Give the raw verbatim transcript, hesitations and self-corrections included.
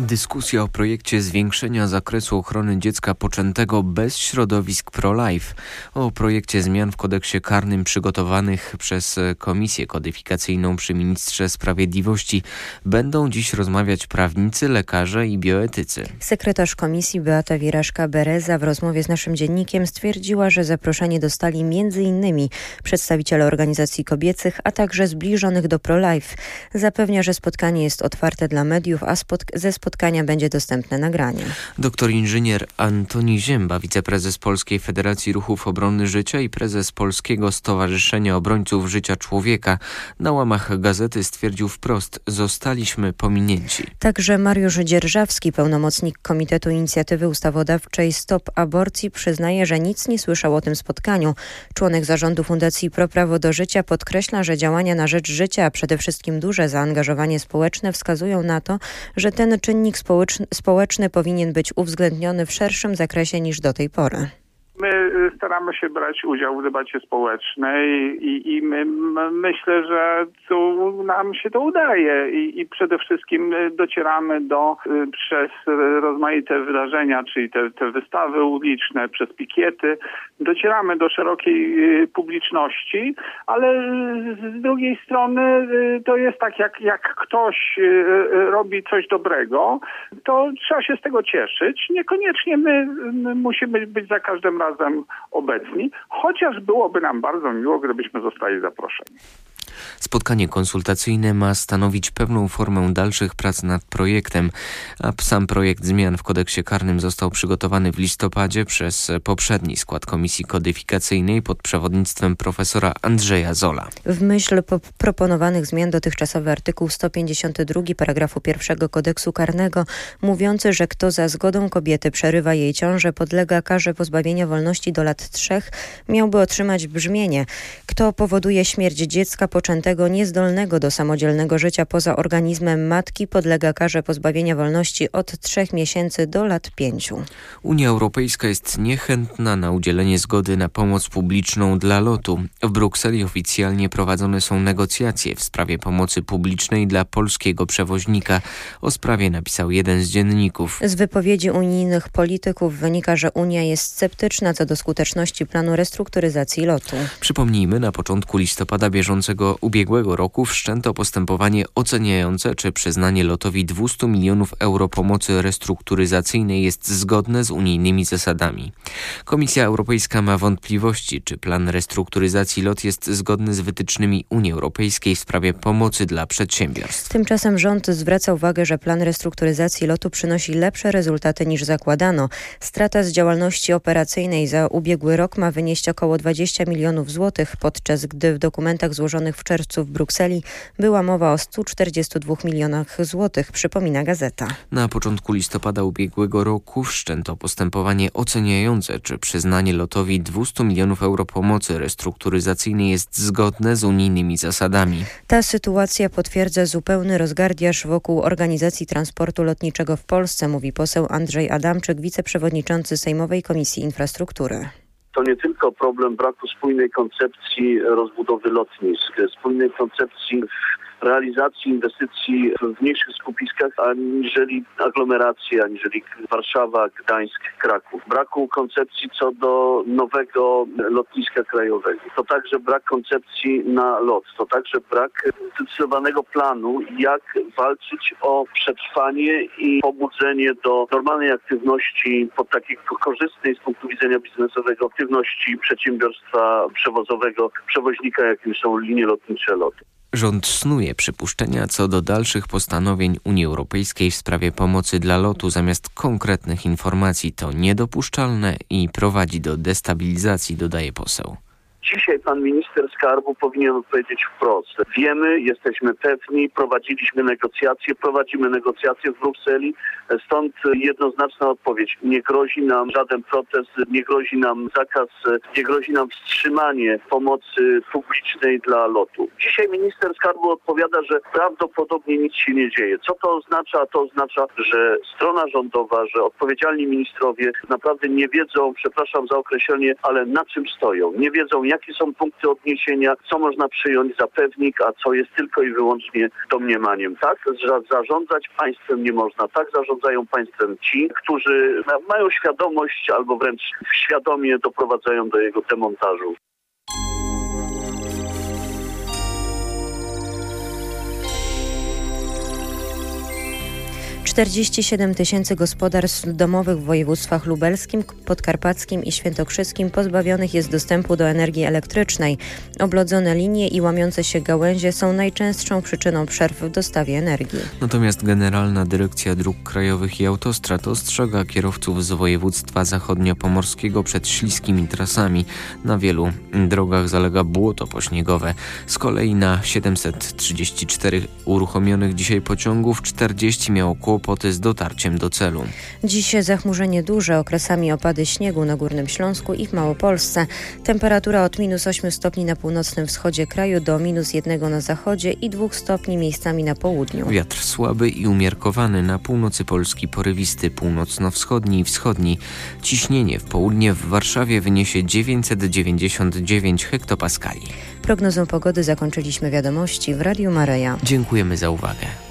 Dyskusja o projekcie zwiększenia zakresu ochrony dziecka poczętego bez środowisk pro-life. O projekcie zmian w kodeksie karnym przygotowanych przez Komisję Kodyfikacyjną przy Ministrze Sprawiedliwości będą dziś rozmawiać prawnicy, lekarze i bioetycy. Sekretarz komisji Beata Wiraszka-Bereza w rozmowie z naszym dziennikiem stwierdziła, że zaproszenie dostali między innymi przedstawiciele organizacji kobiecych, a także zbliżonych do pro-life. Zapewnia, że spotkanie jest otwarte dla mediów, a spotk- ze spotkania będzie dostępne nagranie. Doktor inżynier Antoni Zięba, wiceprezes Polskiej Federacji Ruchów Obrony Życia i prezes Polskiego Stowarzyszenia Obrońców Życia Człowieka, na łamach gazety stwierdził wprost: zostaliśmy pominięci. Także Mariusz Dzierżawski, pełnomocnik Komitetu Inicjatywy Ustawodawczej Stop Aborcji, przyznaje, że nic nie słyszał o tym spotkaniu. Członek zarządu Fundacji Pro Prawo do Życia podkreśla, że działania na rzecz życia, a przede wszystkim duże zaangażowanie społeczne wskazują na to, że ten czynnik społeczny, społeczny powinien być uwzględniony w szerszym zakresie niż do tej pory. My staramy się brać udział w debacie społecznej i, i my, m, myślę, że tu nam się to udaje I, i przede wszystkim docieramy do przez rozmaite wydarzenia, czyli te, te wystawy uliczne, przez pikiety, docieramy do szerokiej publiczności, ale z drugiej strony to jest tak, jak, jak ktoś robi coś dobrego, to trzeba się z tego cieszyć. Niekoniecznie my, my musimy być za każdym razem obecni, chociaż byłoby nam bardzo miło, gdybyśmy zostali zaproszeni. Spotkanie konsultacyjne ma stanowić pewną formę dalszych prac nad projektem, a sam projekt zmian w kodeksie karnym został przygotowany w listopadzie przez poprzedni skład Komisji Kodyfikacyjnej pod przewodnictwem profesora Andrzeja Zola. W myśl po- proponowanych zmian dotychczasowy artykuł sto pięćdziesiąty drugi paragrafu pierwszego kodeksu karnego, mówiący, że kto za zgodą kobiety przerywa jej ciążę, podlega karze pozbawienia wolności do lat trzech, miałby otrzymać brzmienie: kto powoduje śmierć dziecka poczętego niezdolnego do samodzielnego życia poza organizmem matki, podlega karze pozbawienia wolności od trzech miesięcy do lat pięciu. Unia Europejska jest niechętna na udzielenie zgody na pomoc publiczną dla lotu. W Brukseli oficjalnie prowadzone są negocjacje w sprawie pomocy publicznej dla polskiego przewoźnika. O sprawie napisał jeden z dzienników. Z wypowiedzi unijnych polityków wynika, że Unia jest sceptyczna co do skuteczności planu restrukturyzacji lotu. Przypomnijmy, na początku listopada bieżącego ubiegłego roku wszczęto postępowanie oceniające, czy przyznanie lotowi dwieście milionów euro pomocy restrukturyzacyjnej jest zgodne z unijnymi zasadami. Komisja Europejska ma wątpliwości, czy plan restrukturyzacji LOT jest zgodny z wytycznymi Unii Europejskiej w sprawie pomocy dla przedsiębiorstw. Tymczasem rząd zwraca uwagę, że plan restrukturyzacji lotu przynosi lepsze rezultaty niż zakładano. Strata z działalności operacyjnej za ubiegły rok ma wynieść około dwadzieścia milionów złotych, podczas gdy w dokumentach złożonych w czerwcu w Brukseli była mowa o stu czterdziestu dwóch milionach złotych, przypomina gazeta. Na początku listopada ubiegłego roku wszczęto postępowanie oceniające, czy przyznanie lotowi dwieście milionów euro pomocy restrukturyzacyjnej jest zgodne z unijnymi zasadami. Ta sytuacja potwierdza zupełny rozgardiaż wokół organizacji transportu lotniczego w Polsce, mówi poseł Andrzej Adamczyk, wiceprzewodniczący Sejmowej Komisji Infrastruktury. To nie tylko problem braku spójnej koncepcji rozbudowy lotnisk, spójnej koncepcji realizacji inwestycji w mniejszych skupiskach, aniżeli aglomeracje, aniżeli Warszawa, Gdańsk, Kraków. Braku koncepcji co do nowego lotniska krajowego. To także brak koncepcji na lot. To także brak zdecydowanego planu, jak walczyć o przetrwanie i pobudzenie do normalnej aktywności, pod takiej korzystnej z punktu widzenia biznesowego aktywności przedsiębiorstwa przewozowego, przewoźnika, jakim są linie lotnicze LOT. Rząd snuje przypuszczenia co do dalszych postanowień Unii Europejskiej w sprawie pomocy dla lotu zamiast konkretnych informacji. To niedopuszczalne i prowadzi do destabilizacji, dodaje poseł. Dzisiaj pan minister skarbu powinien odpowiedzieć wprost. Wiemy, jesteśmy pewni, prowadziliśmy negocjacje, prowadzimy negocjacje w Brukseli, stąd jednoznaczna odpowiedź. Nie grozi nam żaden protest, nie grozi nam zakaz, nie grozi nam wstrzymanie pomocy publicznej dla lotu. Dzisiaj minister skarbu odpowiada, że prawdopodobnie nic się nie dzieje. Co to oznacza? To oznacza, że strona rządowa, że odpowiedzialni ministrowie naprawdę nie wiedzą, przepraszam za określenie, ale na czym stoją. Nie wiedzą, jakie są punkty odniesienia, co można przyjąć za pewnik, a co jest tylko i wyłącznie domniemaniem. Tak zarządzać państwem nie można. Tak zarządzają państwem ci, którzy mają świadomość albo wręcz świadomie doprowadzają do jego demontażu. czterdzieści siedem tysięcy gospodarstw domowych w województwach lubelskim, podkarpackim i świętokrzyskim pozbawionych jest dostępu do energii elektrycznej. Oblodzone linie i łamiące się gałęzie są najczęstszą przyczyną przerw w dostawie energii. Natomiast Generalna Dyrekcja Dróg Krajowych i Autostrad ostrzega kierowców z województwa zachodniopomorskiego przed śliskimi trasami. Na wielu drogach zalega błoto pośniegowe. Z kolei na siedemset trzydzieści cztery uruchomionych dzisiaj pociągów czterdzieści miało kłopoty z dotarciem do celu. Dziś zachmurzenie duże, okresami opady śniegu na Górnym Śląsku i w Małopolsce. Temperatura od minus ośmiu stopni na północnym wschodzie kraju do minus jednego na zachodzie i dwóch stopni miejscami na południu. Wiatr słaby i umiarkowany, na północy Polski porywisty, północno-wschodni i wschodni. Ciśnienie w południe w Warszawie wyniesie dziewięćset dziewięćdziesiąt dziewięć hektopaskali. Prognozą pogody zakończyliśmy wiadomości w Radiu Maryja. Dziękujemy za uwagę.